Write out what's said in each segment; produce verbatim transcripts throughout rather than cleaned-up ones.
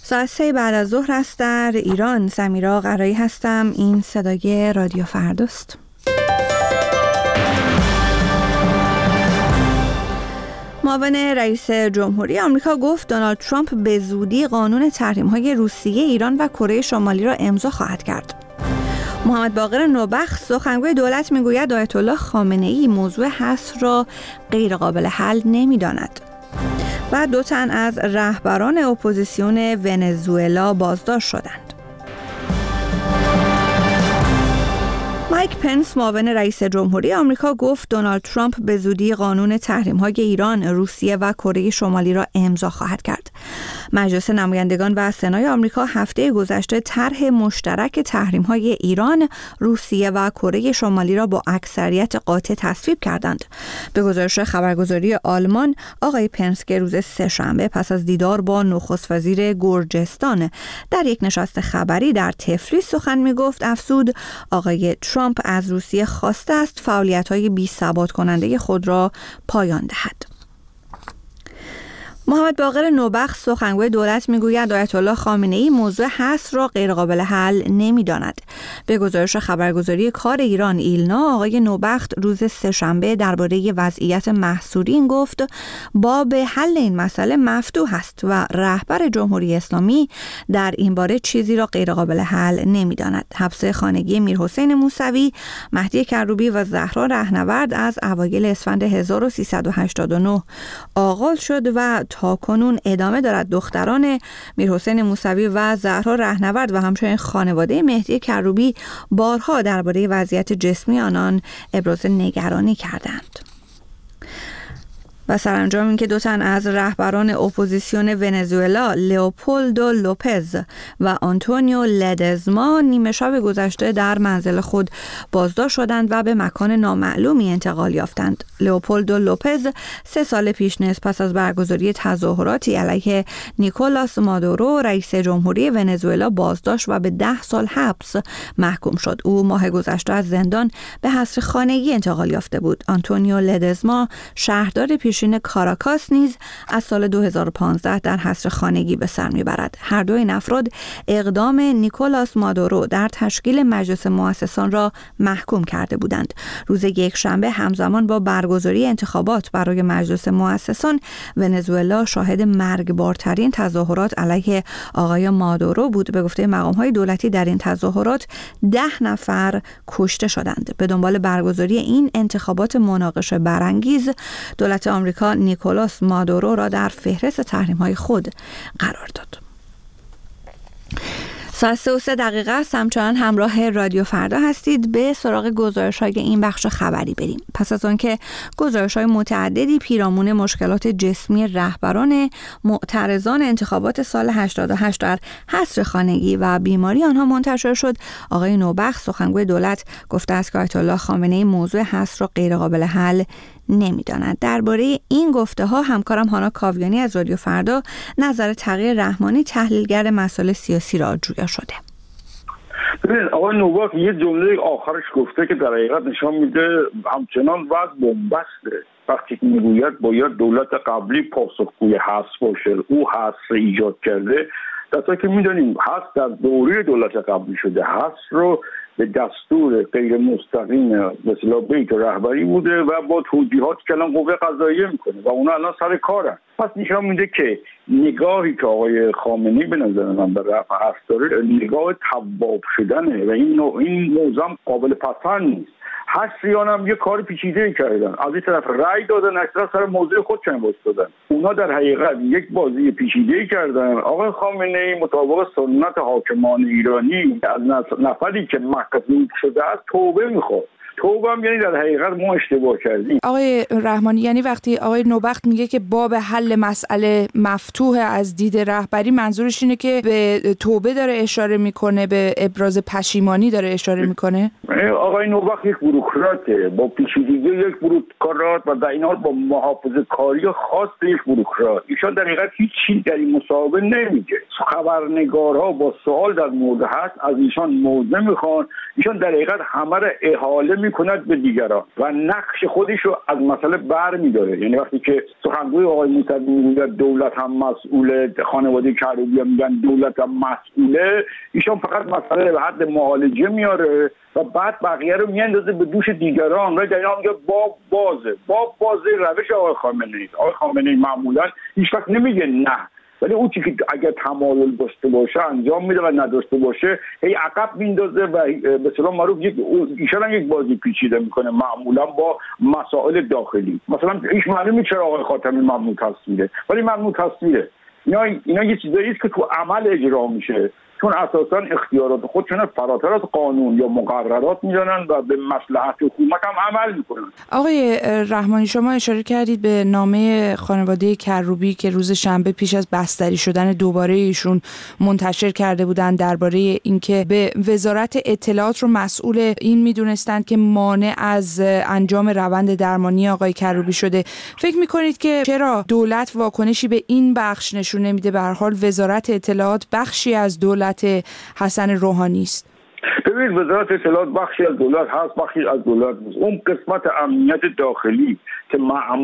ساعت سه بعد از ظهر است در ایران. سمیرا قرایی هستم. این صدای رادیو فرداست. معاون رئیس جمهوری آمریکا گفت دونالد ترامپ به زودی قانون تحریم‌های روسیه، ایران و کره شمالی را امضا خواهد کرد. محمد باقر نوبخت سخنگوی دولت میگوید آیت الله خامنه‌ای موضوع حصر را غیر قابل حل نمی‌داند. و دو تن از رهبران اپوزیسیون ونزوئلا بازداشت شدند. مایک پنس معاون رئیس جمهوری آمریکا گفت دونالد ترامپ به زودی قانون تحریم‌های ایران، روسیه و کره شمالی را امضا خواهد کرد. مجلس نمایندگان و سنای آمریکا هفته گذشته طرح مشترک تحریم‌های ایران، روسیه و کره شمالی را با اکثریت قاطع تصویب کردند. به گزارش خبرگزاری آلمان، آقای پنس که روز سه‌شنبه پس از دیدار با نخست وزیر گرجستان در یک نشست خبری در تفلیس سخن می‌گفت، افزود آقای ترامپ از روسیه خواسته است فعالیت‌های بی‌ثبات کننده خود را پایان دهد. محمد باقر نوبخت سخنگوی دولت میگوید آیت الله خامنه‌ای موضوع حصر را غیرقابل حل نمی‌داند. به گزارش خبرگزاری کار ایران ایلنا، آقای نوبخت روز سه‌شنبه درباره وضعیت محصورین گفت باب حل این مسئله مفتوح است و رهبر جمهوری اسلامی در این باره چیزی را غیرقابل حل نمی‌داند. حبس خانگی میرحسین موسوی، مهدی کروبی و زهرا رهنورد از اوایل اسفند هزار و سیصد و هشتاد و نه آغاز شد و تا کنون ادامه دارد. دختران میرحسین موسوی و زهرا رهنورد و همچنین خانواده مهدی کروبی بارها درباره وضعیت جسمی آنان ابراز نگرانی کردند. و سرانجام اینکه دو تن از رهبران اپوزیسیون ونزوئلا، لئوپولدو لوپز و آنتونیو لدزما، نیمه شب گذشته در منزل خود بازداشت شدند و به مکان نامعلومی انتقال یافتند. لئوپولدو لوپز سه سال پیش نیز پس از برگزاری تظاهراتی علیه نیکولاس مادورو رئیس جمهوری ونزوئلا بازداشت و به ده سال حبس محکوم شد. او ماه گذشته از زندان به حبس خانگی انتقال یافته بود. آنتونیو لدزما، شهردار پیش پیشین کاراکاس، نیز از سال دو هزار و پانزده در حبس خانگی به سر میبرد. هر دو این افراد اقدام نیکولاس مادورو در تشکیل مجلس مؤسسان را محکوم کرده بودند. روز یک شنبه همزمان با برگزاری انتخابات برای مجلس مؤسسان، ونزوئلا شاهد مرگبارترین تظاهرات علیه آقای مادورو بود. به گفته مقام‌های دولتی در این تظاهرات ده نفر کشته شدند. به دنبال برگزاری این انتخابات مناقشه برانگیز، دولت آمریکا نیکولاس مادورو را در فهرست تحریم‌های خود قرار داد. ساعت سه و سه دقیقه است. همچنان همراه رادیو فردا هستید. به سراغ گزارش‌های این بخش خبری بریم. پس از آنکه گزارش‌های متعددی پیرامون مشکلات جسمی رهبران معترضان انتخابات سال هشتاد و هشت در حصر خانگی و بیماری آنها منتشر شد، آقای نوبخت سخنگوی دولت گفته است که آیت الله خامنه‌ای موضوع حصر را غیرقابل حل نمی‌داند. درباره این گفته‌ها همکارم هانا کاویانی از رادیو فردا نظر تغییر رحمانی، تحلیلگر مسائل سیاسی را جویا شده. ببینید آقای نوبخت یه جمله آخرش گفته که در حقیقت نشان میده همچنان وضع بنبسته. وقتی که میگوید باید دولت قبلی پاسخگوی حصر باشه، او حصر ایجاد کرده، در حالی که میدونیم حصر در دوره دولت قبلی شده. حصر رو به دستور غیر مستقیم مثلا بیت رهبری بوده و با توجیهات که الان قوه قضاییه میکنه و اونا الان سر کارن. پس نشان میده که نگاهی که آقای خامنه‌ای به نظر من به رفع حصر داره نگاه تواب شدنه و این این موضوع قابل پسند نیست. حصریان هم یه کار پیچیده کردن، از این طرف رأی دادن، اکثر سر موضوع خودشون وایسادن. اونا در حقیقت یک بازی پیچیده کردن. آقای خامنه‌ای مطابق سنت حاکمان ایرانی از نفری که مکذوب شده است توبه میخواد. توبه هم یعنی در حقیقت ما اشتباه کردیم. آقای رحمانی، یعنی وقتی آقای نوبخت میگه که باب حل مسئله مفتوح از دید رهبری، منظورش اینه که به توبه داره اشاره میکنه، به ابراز پشیمانی داره اشاره میکنه؟ آقای نوبخت یک بوروکراته با پیچیدگی یک بوروکرات و در این حال با محافظه‌کاری خاص یک بوروکرات. ایشان در حقیقت هیچ چیز در این مصاحبه نمیگه. خبرنگارها با سوال در مورد هست از ایشان موضع میخوان. ایشان در حقیقت همه را احاله میکنه میکند به دیگران و نقش خودش رو از مسئله بر میداره. یعنی وقتی که سخنگوی آقای موسوی میگه دولت هم مسئوله، خانواده کروبی هم میگن دولت هم مسئوله، ایشون فقط مسئله به حد معالجه میاره و بعد بقیه رو میاندازه به دوش دیگران و جناب میگه باب بازه باب بازه روش آقای خامنه‌ای است. آقای خامنه‌ای معمولا هیچ وقت نمیگه نه، ولی اون چیزی که اگر تمایل داشته باشه انجام میده و نداشته باشه هی عقب میندازه و به اصطلاح معروف یک ایشون هم یک بازی پیچیده میکنه معمولا با مسائل داخلی. مثلا هیچ معلومه چرا آقای خاتمی ممنوع تصویره، ولی ممنوع تصویره. اینا اینا یه چیزایی است که تو عمل اجرا میشه، چون اساسا اختیارات خودشون فراتر از قانون یا مقررات میدونن و به مصلحت حکومت هم عمل میکنن. آقای رحمانی شما اشاره کردید به نامه خانواده کروبی که روز شنبه پیش از بستری شدن دوباره ایشون منتشر کرده بودند درباره اینکه به وزارت اطلاعات رو مسئول این میدونستند که مانع از انجام روند درمانی آقای کروبی شده. فکر میکنید که چرا دولت واکنشی به این بخش نشون نمیده؟ به هر حال وزارت اطلاعات بخشی از دولت حسن روحانی است. ببینید وزارت اطلاعات بخشی از دولت هست، بخشی از دولت نیست. اون قسمت امنیت داخلی که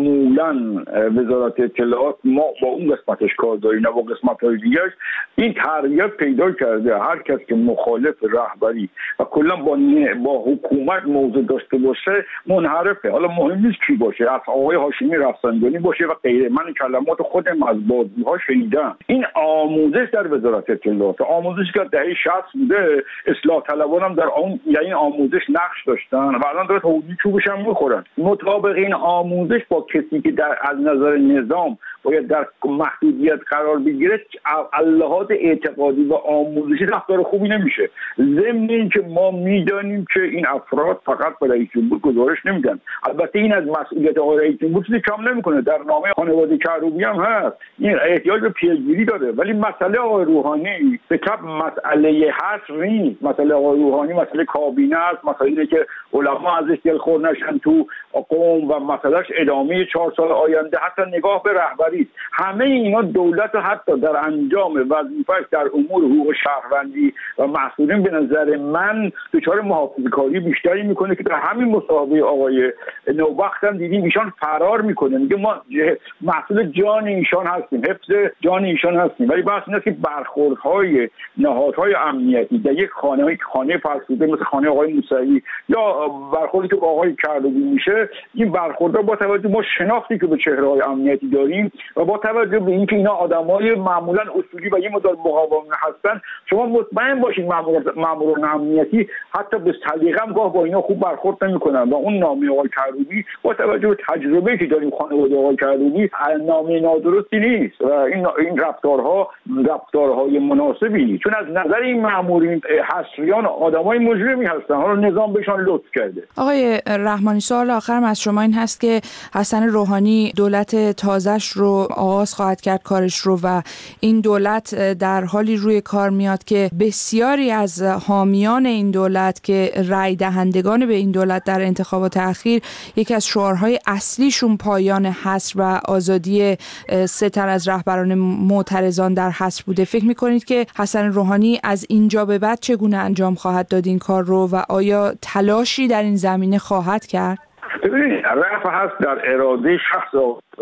معمولا وزارت اطلاعات ما با اون قسمتش کار داریم نه با قسمت‌های دیگه‌اش، این تربیت پیدا کرده هر کس که مخالف رهبری و کلا با با حکومت موضوع داشته باشه منحرفه. حالا مهم نیست کی باشه، از آقای هاشمی رفسنجانی باشه و غیره. من کلمات خودم از بازی‌ها شنیدم. این آموزش در وزارت اطلاعات، آموزشی که دهه شصت بوده، اصلاح طلبان هم در اون یعنی آموزش نقش داشتن و الان داره حوضی چوبش هم میخورن. مطابق این آموزش با کسی که در از نظر نظام باید در محدودیت قرار بگیره لحاظ اعتقادی و آموزشی رفتار خوبی نمیشه. ضمن اینکه ما میدانیم که این افراد فقط به رئیس جمهور گزارش نمیدن. البته این از مسئولیت آقای رئیس جمهور چیزی کم نمیکنه، در نامه خانواده کروبی هم هست، این احتیاج به پیگیری داره. ولی مسئله آقای روحانی به تبع مسئله حصر نیست. مسئله آقای روحانی مسئله کابینه است، مسئله که علما ازش دلخور نشن تو قوم و مسئلهش ادامه چهار سال آینده، حتی نگاه به رهبری. همه اینا دولت حتی در انجام وظیفه‌اش در امور حقوق شهروندی و مسئولین به نظر من دچار محافظه‌کاری بیشتری میکنه که در همین مصاحبه آقای نوبخت هم دیدیم ایشان فرار میکنه، میگه ما مسئول جان ایشان هستیم، حفظ جان ایشان هستیم. ولی بحث اینه که برخوردهای نهادهای امنیتی در یک خانه خانه فرسوده مثل خانه آقای موسوی یا برخوردی که با آقای کروبی میشه، این برخوردها با توجه ما شناختی که به چهره‌های امنیتی داریم و با توجه به اینکه اینا آدمای معمولا اصولی و یه مقدار مقاومه هستن، شما مطمئن باشید ماموران امنیتی حتی به سلیقه هم گاه با اینا خوب برخورد نمی‌کنن. و اون نامه آقای کروبی با توجه به تجربه‌ای که داریم خانواده آقای کروبی نامه نادرستی نیست و این این رفتارها رفتارهای مناسبی نیست، چون از نظر این مامورین حصریان آدمای مجرمی هستن. حالا نظام بهشون لطف کرده. آقای رحمانی سوال آخرم از شما این هست که حسن روحانی دولت تازه‌اش رو آغاز خواهد کرد کارش رو و این دولت در حالی روی کار میاد که بسیاری از حامیان این دولت که رأی دهندگان به این دولت در انتخابات اخیر یکی از شعارهای اصلیشون پایان حصر و آزادی سه تن از رهبران معترضان در حصر بوده. فکر میکنید که حسن روحانی از اینجا به بعد چگونه انجام خواهد داد این کار رو و آیا تلاشی در این زمینه خواهد کرد؟ ببینید رفع هست در اراده شخص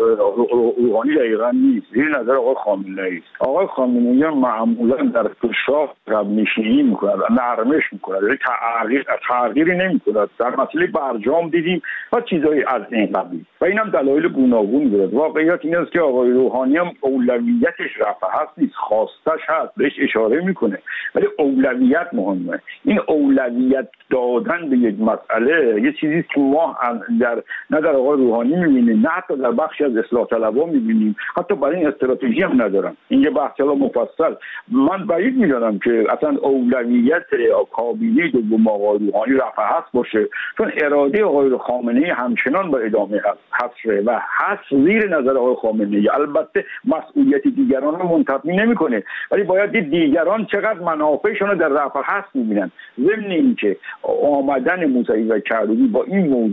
روحانی دقیقا نیست، زیر نظر آقای خامنه‌ای است. آقای خامنه‌ای معمولا در فشار قبل‌نشینی می‌کند، نرمش می‌کند، یعنی تغییر تغییری نمی‌کند. در مسئله برجام دیدیم و چیزایی از این قبیل و اینم دلایل گوناگون داره. واقعیت این است که آقای روحانی هم اولویتش رفع هست نیست، خواستش هست، بهش اشاره می‌کنه، ولی اولویت مهمه. این اولویت دادن به یک مسئله یه چیزی که ما در نه در آقای روحانی می‌بینیم، نه حتی در بخشی از اصلاح طلبان می‌بینیم، حتی برای این استراتژی هم ندارن. این یه بحث مفصل. من بعید می‌دانم که اصلا اولویت کابینه دوم آقای روحانی رفع هست باشه، چون اراده آقای خامنه‌ای همچنان به ادامه هست حصر و حصر زیر نظر آقای خامنه‌ای. البته مسئولیت دیگران رو منتفی نمی‌کنه، ولی باید دید دیگران چقدر منافعشون رو در رفع هست می‌بینن. ضمن اینکه آمدن موسوی و کروبی با این موضوع بیرون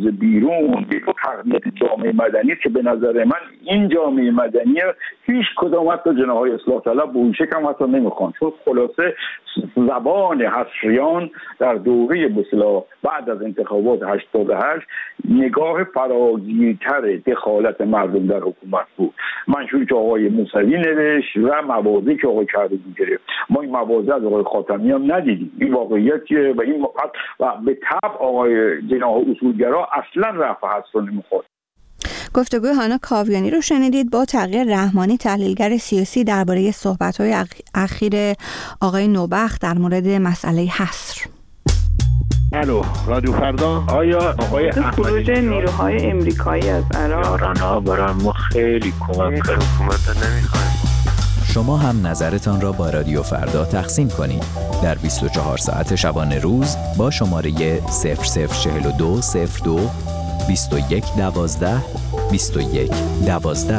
بیرون یک تقویت جامعه مدنی که به نظر من این جامعه مدنی هیچ کدام حتی جناح‌های اصلاح طلب به اون شکل هم حتی نمیخوان، چون خلاصه زبان حصریان در دوره بسلا بعد از انتخابات هشتاد و هشت نگاه فراگیرتر دخالت مردم در حکومت بود. منشوری که آقای موسوی نوشت و مواضعی که آقای کریمی گرفت، ما این مواضع از آقای خاتمی هم ندیدیم. این واقعیتیه و این و به طبع آقای جناح اصولگرا اصلا رفع حصر رو نمیخواد. گفتگوی هانا کاویانی رو شنیدید با تغییر رحمانی، تحلیلگر سیاسی، درباره صحبت‌های اخیر آقای نوبخت در مورد مسئله حصر. الو رادیو فردا. آیا آقای خروج نیروهای امریکایی از عراق یاران‌ها برای ما خیلی کمک کرد. حکومت نمیخوایم. شما هم نظرتان را با رادیو فردا تقسیم کنید در بیست و چهار ساعت شبانه روز با شماره صفر صفر چهل و دو صفر دو بیست و یک دوازده بیست و یک دوازده.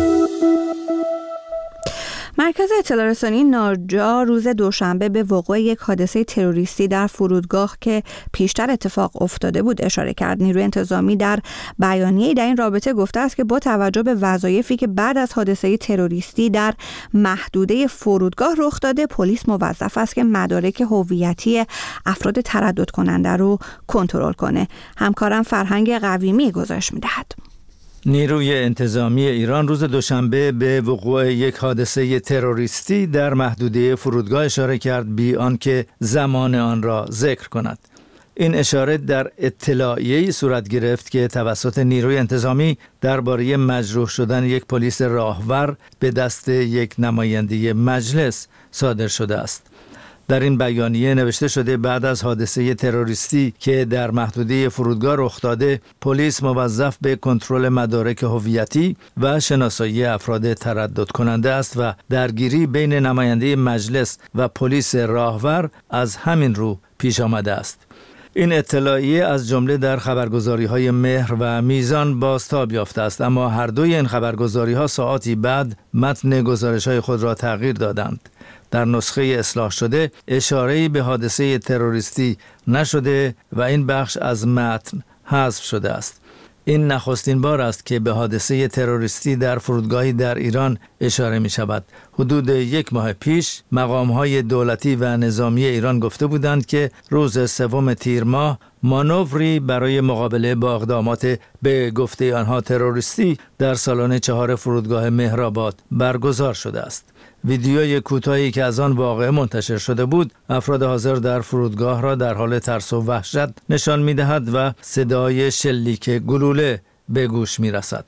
مرکز اطلاع رسانی نارجا روز دوشنبه به وقوع یک حادثه تروریستی در فرودگاه که پیشتر اتفاق افتاده بود اشاره کرد. نیروی انتظامی در بیانیه‌ای در این رابطه گفته است که با توجه به وظایفی که بعد از حادثه تروریستی در محدوده فرودگاه رخ داده، پلیس موظف است که مدارک هویتی افراد تردد کننده رو کنترل کنه. همکارم فرهنگ قویمی گزارش می‌دهد. نیروی انتظامی ایران روز دوشنبه به وقوع یک حادثه تروریستی در محدوده فرودگاه اشاره کرد بی آنکه زمان آن را ذکر کند. این اشاره در اطلاعیه‌ای صورت گرفت که توسط نیروی انتظامی درباره مجروح شدن یک پلیس راهور به دست یک نماینده مجلس صادر شده است. در این بیانیه نوشته شده بعد از حادثه تروریستی که در محدوده فرودگاه رخ داده، پلیس موظف به کنترل مدارک هویتی و شناسایی افراد تردد کننده است و درگیری بین نماینده مجلس و پلیس راهور از همین رو پیش آمده است. این اطلاعیه از جمله در خبرگزاری‌های مهر و میزان بازتاب یافته است، اما هر دوی این خبرگزاری‌ها ساعاتی بعد متن گزارش‌های خود را تغییر دادند. در نسخه اصلاح شده اشاره‌ای به حادثه تروریستی نشده و این بخش از متن حذف شده است. این نخستین بار است که به حادثه تروریستی در فرودگاهی در ایران اشاره می شود. حدود یک ماه پیش مقام‌های دولتی و نظامی ایران گفته بودند که روز سوم تیر ماه مانوری برای مقابله با اقدامات به گفته آنها تروریستی در سالن چهار فرودگاه مهرآباد برگزار شده است. ویدیوی کوتاهی که از آن واقعه منتشر شده بود، افراد حاضر در فرودگاه را در حال ترس و وحشت نشان می‌دهد و صدای شلیک گلوله به گوش می‌رسد.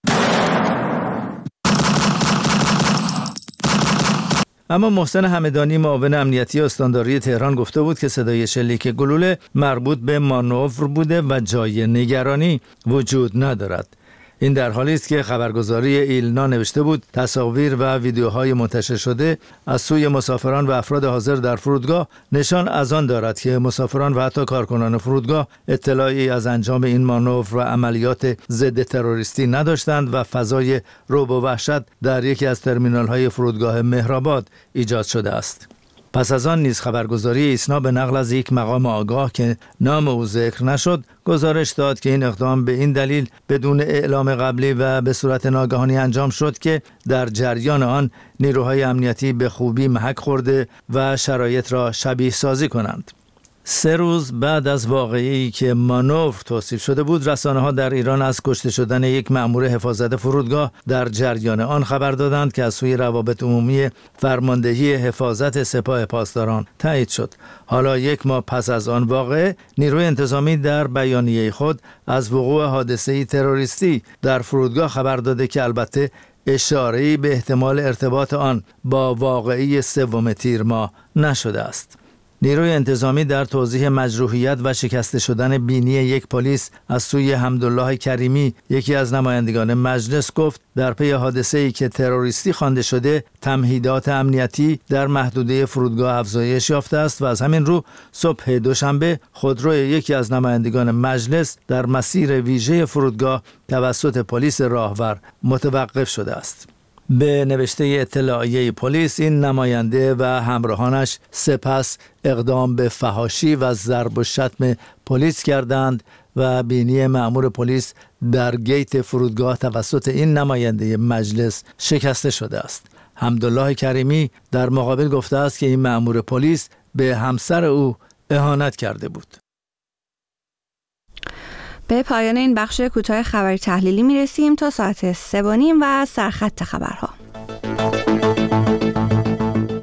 اما محسن همدانی معاون امنیتی استانداری تهران گفته بود که صدای شلیک گلوله مربوط به مانور بوده و جای نگرانی وجود ندارد. این در حالی است که خبرگزاری ایلنا نوشته بود تصاویر و ویدیوهای منتشر شده از سوی مسافران و افراد حاضر در فرودگاه نشان از آن دارد که مسافران و حتی کارکنان فرودگاه اطلاعی از انجام این مانور و عملیات ضد تروریستی نداشتند و فضای رعب و وحشت در یکی از ترمینال‌های فرودگاه مهرآباد ایجاد شده است. پس از آن نیز خبرگزاری ایسنا به نقل از یک مقام آگاه که نام او ذکر نشد گزارش داد که این اقدام به این دلیل بدون اعلام قبلی و به صورت ناگهانی انجام شد که در جریان آن نیروهای امنیتی به خوبی محک خورده و شرایط را شبیه سازی کنند. سه روز بعد از واقعه‌ای که مانور توصیف شده بود، رسانه‌ها در ایران از کشته شدن یک مأمور حفاظت فرودگاه در جریان آن خبر دادند که از سوی روابط عمومی فرماندهی حفاظت سپاه پاسداران تایید شد. حالا یک ماه پس از آن واقعه، نیروی انتظامی در بیانیه خود از وقوع حادثه تروریستی در فرودگاه خبر داده که البته اشاره‌ای به احتمال ارتباط آن با واقعه سوم تیر ماه نشده است. نیروی انتظامی در توضیح مجروحیت و شکسته شدن بینی یک پلیس از سوی حمدالله کریمی، یکی از نمایندگان مجلس، گفت در پی حادثه‌ای که تروریستی خوانده شده، تمهیدات امنیتی در محدوده فرودگاه افزایش یافته است و از همین رو صبح دوشنبه خودروی یکی از نمایندگان مجلس در مسیر ویژه فرودگاه توسط پلیس راهور متوقف شده است. به نوشته اطلاعیه پلیس، این نماینده و همراهانش سپس اقدام به فحاشی و ضرب و شتم پلیس کردند و بینی مأمور پلیس در گیت فرودگاه توسط این نماینده مجلس شکسته شده است. حمدالله کریمی در مقابل گفته است که این مأمور پلیس به همسر او اهانت کرده بود. به پایان این بخش کوتاه خبری تحلیلی میرسیم تا ساعت سه و نیم و سرخط خبرها.